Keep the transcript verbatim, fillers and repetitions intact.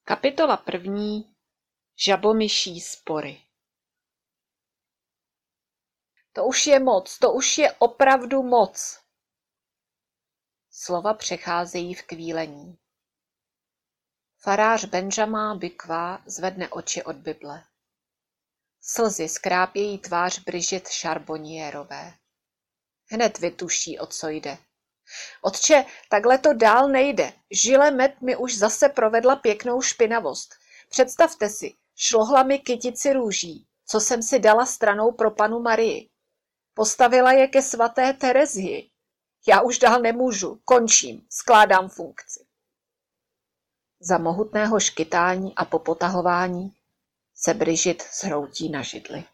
Kapitola první. Žabomyší spory. To už je moc, to už je opravdu moc. Slova přecházejí v kvílení. Farář Benjamin Bicquot zvedne oči od Bible. Slzy skrápějí tvář Brigitte Charbonnierové. Hned vytuší, o co jde. Otče, takhle to dál nejde. Žile Met mi už zase provedla pěknou špinavost. Představte si, šlohla mi kytici růží, co jsem si dala stranou pro panu Marii. Postavila je ke svaté Terezii. Já už dál nemůžu, končím, skládám funkci. Za mohutného škytání a popotahování se Brigitte zhroutí na židli.